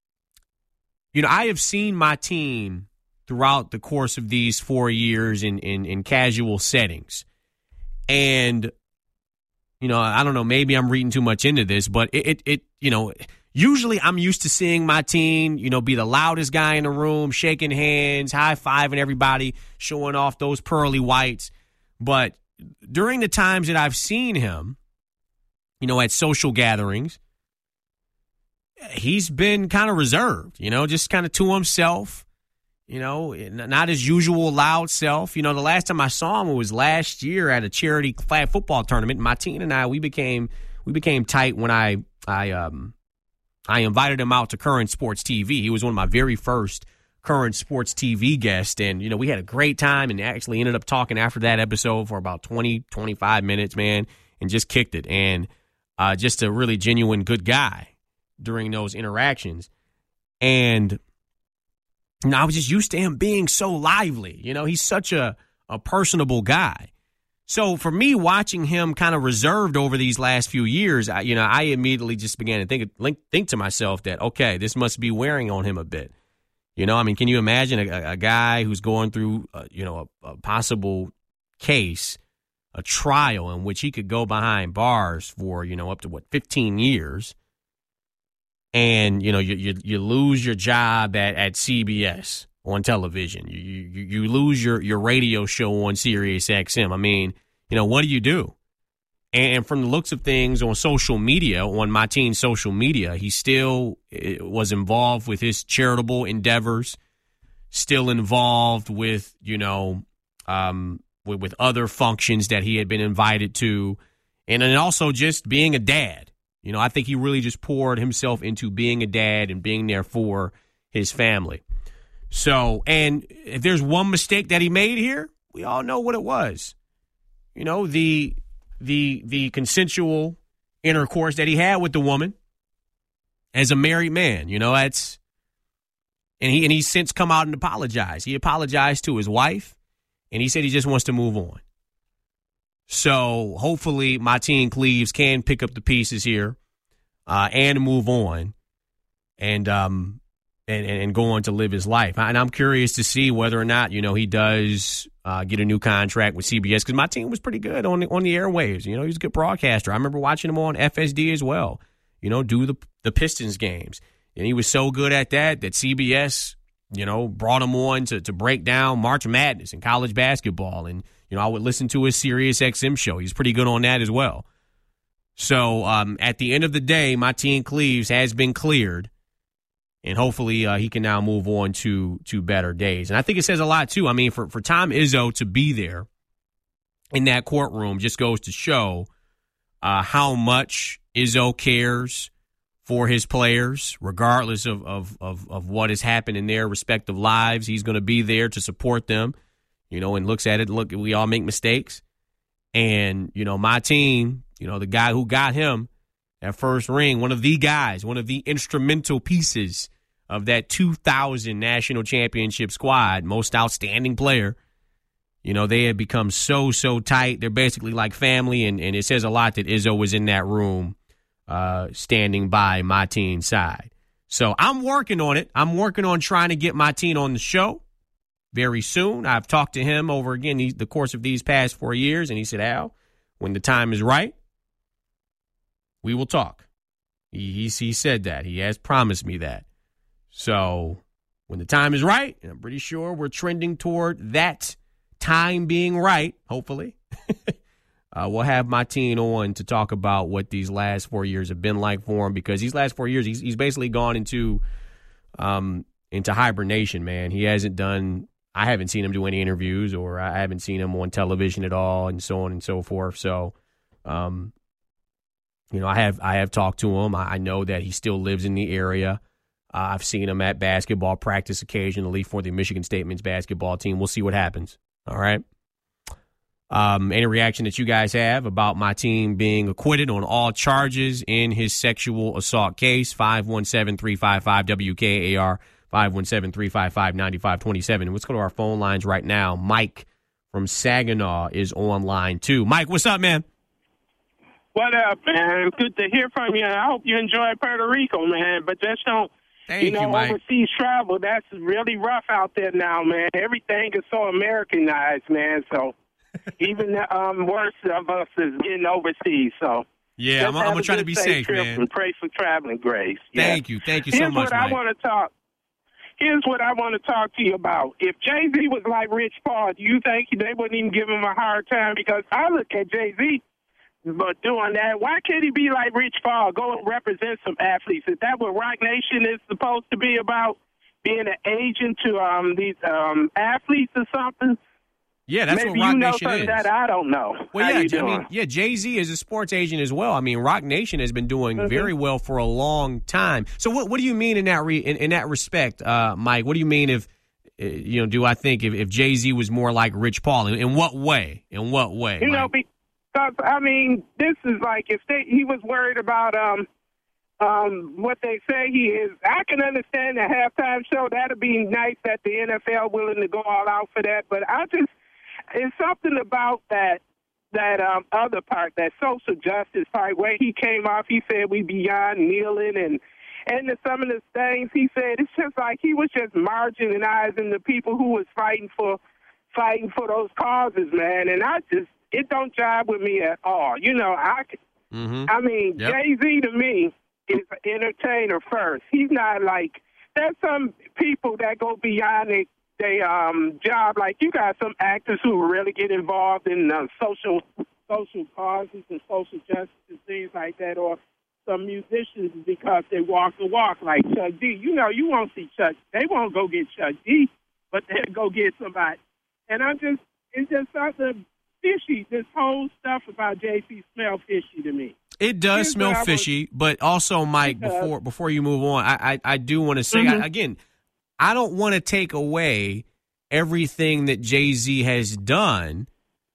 I have seen Mateen throughout the course of these 4 years in casual settings. And, I don't know, maybe I'm reading too much into this, but usually I'm used to seeing Mateen, be the loudest guy in the room, shaking hands, high-fiving everybody, showing off those pearly whites. But during the times that I've seen him, at social gatherings, he's been kind of reserved, just kind of to himself, not his usual loud self. The last time I saw him was last year at a charity flag football tournament. Mateen and I, we became tight when I invited him out to Current Sports TV. He was one of my very first Current Sports TV guests, and, we had a great time and actually ended up talking after that episode for about 20, 25 minutes, man, and just kicked it. And just a really genuine good guy. during those interactions. And I was just used to him being so lively. He's such a personable guy. So for me, watching him kind of reserved over these last few years, I immediately just began to think to myself that, okay, this must be wearing on him a bit. Can you imagine a guy who's going through, a possible case, a trial in which he could go behind bars for, up to 15 years. And, you lose your job at CBS on television. You lose your radio show on Sirius XM. What do you do? And from the looks of things on social media, on Mateen's social media, he still was involved with his charitable endeavors, still involved with, with other functions that he had been invited to, and then also just being a dad. I think he really just poured himself into being a dad and being there for his family. So, and if there's one mistake that he made here, we all know what it was. The consensual intercourse that he had with the woman as a married man. And he's since come out and apologized. He apologized to his wife, and he said he just wants to move on. So hopefully Mateen Cleaves can pick up the pieces here and move on and go on to live his life. And I'm curious to see whether or not, he does get a new contract with CBS, because Mateen was pretty good on the airwaves. He was a good broadcaster. I remember watching him on FSD as well, do the Pistons games. And he was so good at that CBS, brought him on to break down March Madness and college basketball. And, I would listen to his Sirius XM show. He's pretty good on that as well. So at the end of the day, Mateen Cleaves has been cleared, and hopefully he can now move on to better days. And I think it says a lot, too. For Tom Izzo to be there in that courtroom just goes to show how much Izzo cares for his players, regardless of what has happened in their respective lives. He's going to be there to support them, and looks at it. Look, we all make mistakes. And, my team, the guy who got him that first ring, one of the instrumental pieces of that 2000 national championship squad, most outstanding player. They have become so tight. They're basically like family, and it says a lot that Izzo was in that room standing by Mateen's side. So I'm working on it. I'm working on trying to get Mateen on the show very soon. I've talked to him over, again, the course of these past 4 years, and he said, Al, when the time is right, we will talk. He said that. He has promised me that. So when the time is right, and I'm pretty sure we're trending toward that time being right, hopefully, we'll have Mateen on to talk about what these last 4 years have been like for him, because these last 4 years, he's basically gone into hibernation, man. He hasn't done, I haven't seen him do any interviews, or I haven't seen him on television at all, and so on and so forth. So, I have talked to him. I know that he still lives in the area. I've seen him at basketball practice occasionally for the Michigan State men's basketball team. We'll see what happens. All right. Any reaction that you guys have about my team being acquitted on all charges in his sexual assault case? 517-355-WKAR, 517-355-9527. And let's go to our phone lines right now. Mike from Saginaw is on line 2. Mike, what's up, man? What up, man? Good to hear from you. I hope you enjoy Puerto Rico, man. But just don't, Thank you, Mike. Overseas travel, that's really rough out there now, man. Everything is so Americanized, man. So even the worst of us is getting overseas. So yeah, I'm going to try to be safe, man. And pray for traveling grace. Yeah. Thank you so much, Mike. Here's what I want to talk to you about. If Jay-Z was like Rich Paul, do you think they wouldn't even give him a hard time? Because I look at Jay-Z, but doing that, why can't he be like Rich Paul, go and represent some athletes? Is that what Rock Nation is supposed to be about, being an agent to these athletes or something? Yeah, that's Maybe what Rock you know Nation something is. That I don't know. Well, How yeah, you doing? Jay-Z is a sports agent as well. Rock Nation has been doing very well for a long time. So what do you mean in that in that respect, Mike? What do you mean if do I think if Jay-Z was more like Rich Paul? In what way? In what way? Because this is like if he was worried about what they say he is. I can understand the halftime show. That'd be nice that the NFL willing to go all out for that. But it's something about that other part, that social justice part, where he came off. He said we beyond kneeling and some of the things he said. It's just like he was just marginalizing the people who was fighting for those causes, man. And it don't jive with me at all. You know, I mean, yep. Jay-Z to me is an entertainer first. He's not like, there's some people that go beyond their job. Like, you got some actors who really get involved in social causes and social justice and things like that, or some musicians because they walk the walk, like Chuck D. You know, you won't see Chuck. They won't go get Chuck D, but they'll go get somebody. And it's just something fishy. This whole stuff about Jay-Z smell fishy to me. It does smell fishy, but also, Mike, before you move on, I do want to say, again, I don't want to take away everything that Jay-Z has done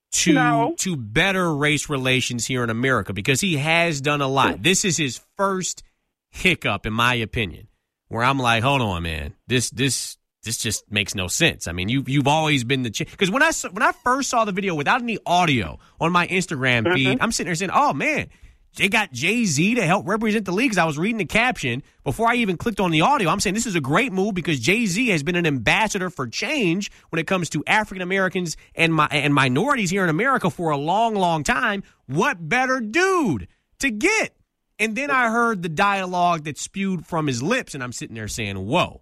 to better race relations here in America, because he has done a lot. This is his first hiccup, in my opinion, where I'm like, hold on, man, this just makes no sense. I mean, you've always been the because when I first saw the video without any audio on my Instagram feed, I'm sitting there saying, oh man, they got Jay-Z to help represent the league. Because I was reading the caption before I even clicked on the audio. I'm saying this is a great move because Jay-Z has been an ambassador for change when it comes to African Americans and minorities here in America for a long, long time. What better dude to get? And then I heard the dialogue that spewed from his lips, and I'm sitting there saying, whoa.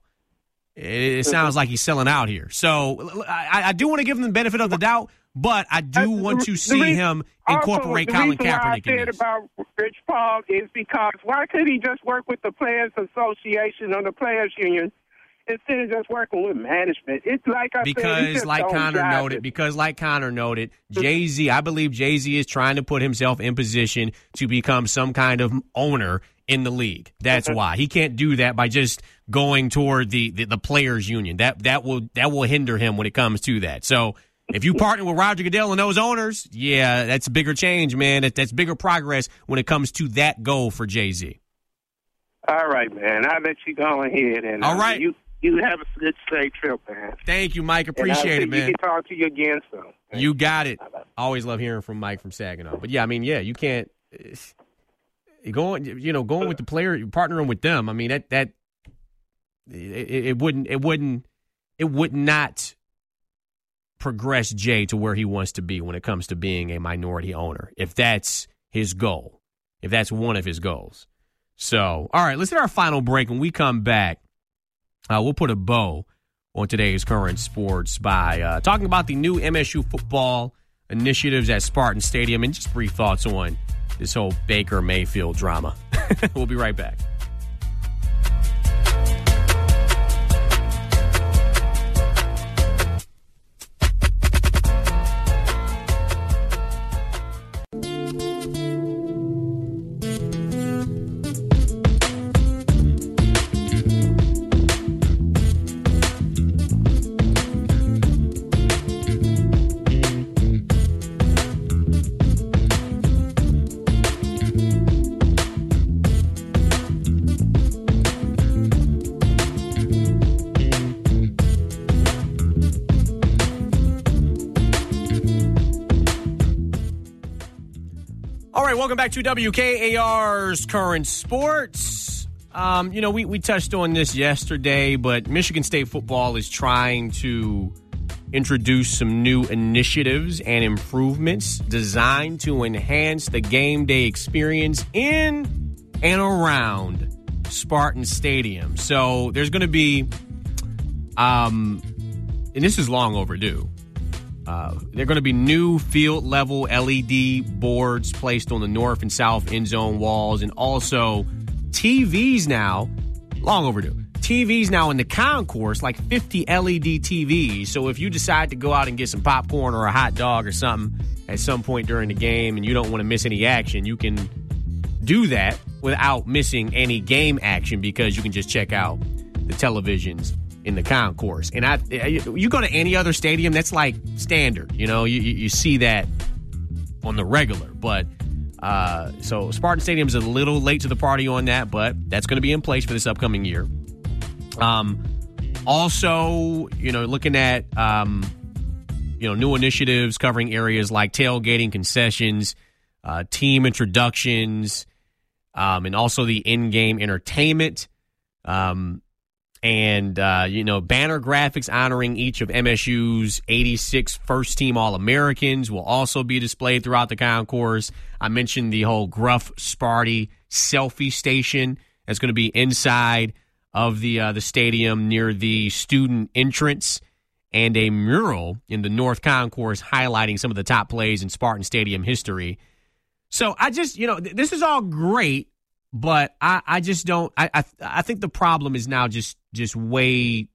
It sounds like he's selling out here. So I do want to give him the benefit of the doubt, but I do want to see him incorporate Colin Kaepernick in this. The reason why I said about Rich Paul is because why couldn't he just work with the Players Association or the Players Union instead of just working with management? It's like I said, like Connor noted, Jay-Z, I believe Jay-Z is trying to put himself in position to become some kind of owner in the league. That's why he can't do that by just going toward the players union. That will hinder him when it comes to that. So if you partner with Roger Goodell and those owners, yeah, that's bigger change, man. That's bigger progress when it comes to that goal for Jay-Z. All right, man. I'll let you go ahead and all right. You have a good, safe trip, man. Thank you, Mike. Appreciate it, man. We can talk to you again soon. You got it. Always love hearing from Mike from Saginaw. But yeah, I mean, yeah, you can't. Going with the player, partnering with them. I mean, it would not progress Jay to where he wants to be when it comes to being a minority owner, if that's his goal, if that's one of his goals. So, all right, let's hit our final break. When we come back, we'll put a bow on today's current sports by talking about the new MSU football initiatives at Spartan Stadium and just brief thoughts on this whole Baker Mayfield drama. We'll be right back. Welcome back to WKAR's Current Sports. We touched on this yesterday, but Michigan State football is trying to introduce some new initiatives and improvements designed to enhance the game day experience in and around Spartan Stadium. So there's going to be, and this is long overdue, there are going to be new field-level LED boards placed on the north and south end zone walls, and also TVs now, long overdue, TVs now in the concourse, like 50 LED TVs. So if you decide to go out and get some popcorn or a hot dog or something at some point during the game and you don't want to miss any action, you can do that without missing any game action because you can just check out the televisions in the concourse. And you go to any other stadium, that's like standard. You see that on the regular. But So Spartan Stadium's a little late to the party on that, but that's going to be in place for this upcoming year. Also, looking at, new initiatives covering areas like tailgating, concessions, team introductions, and also the in-game entertainment. And banner graphics honoring each of MSU's 86 first-team All-Americans will also be displayed throughout the concourse. I mentioned the whole Gruff Sparty selfie station that's going to be inside of the stadium near the student entrance, and a mural in the North Concourse highlighting some of the top plays in Spartan Stadium history. So I just, this is all great, but I just don't. I think the problem is now just way.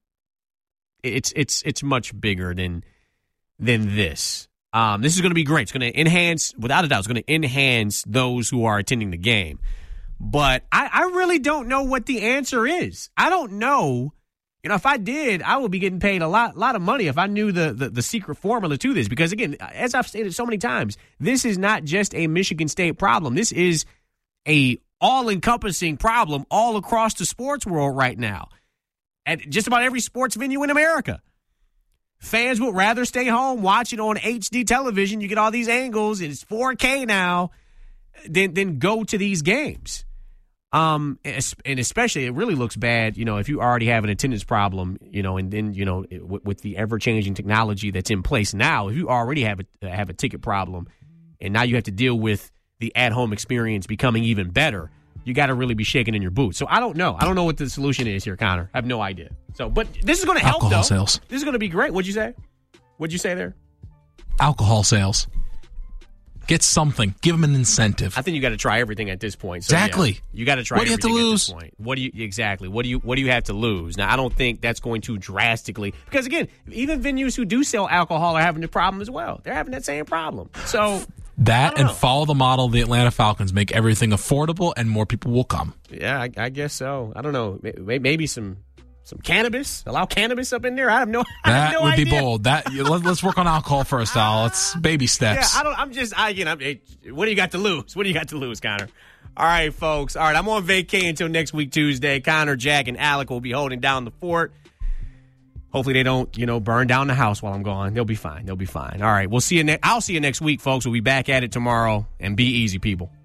It's much bigger than this. This is going to be great. It's going to enhance, without a doubt, it's going to enhance those who are attending the game. But I really don't know what the answer is. I don't know. If I did, I would be getting paid a lot of money if I knew the secret formula to this. Because, again, as I've stated so many times, this is not just a Michigan State problem. This is a all-encompassing problem all across the sports world right now. At just about every sports venue in America. Fans would rather stay home, watch it on HD television. You get all these angles, and it's 4K now, than go to these games. And especially, it really looks bad, if you already have an attendance problem, and then, with the ever-changing technology that's in place now, if you already have a ticket problem, and now you have to deal with the at-home experience becoming even better, you got to really be shaking in your boots. So I don't know. I don't know what the solution is here, Connor. I have no idea. So, but this is going to help, Alcohol sales. This is going to be great. What'd you say? What'd you say there? Alcohol sales. Get something. Give them an incentive. I think you got to try everything at this point. So, exactly. Yeah, you got to try. What do you have to lose? At this point. What do you have to lose? Now, I don't think that's going to drastically, because again, even venues who do sell alcohol are having the problem as well. They're having that same problem. So that and follow the model of the Atlanta Falcons, make everything affordable, and more people will come. Yeah, I guess so. I don't know. Maybe some cannabis. Allow cannabis up in there. I have no. That would idea. be bold. Let's work on alcohol first, Al. Let's baby steps. Yeah, what do you got to lose? What do you got to lose, Connor? All right, folks. All right, I'm on vacay until next week Tuesday. Connor, Jack, and Alec will be holding down the fort. Hopefully they don't, burn down the house while I'm gone. They'll be fine. All right, we'll see you. I'll see you next week, folks. We'll be back at it tomorrow. And be easy, people.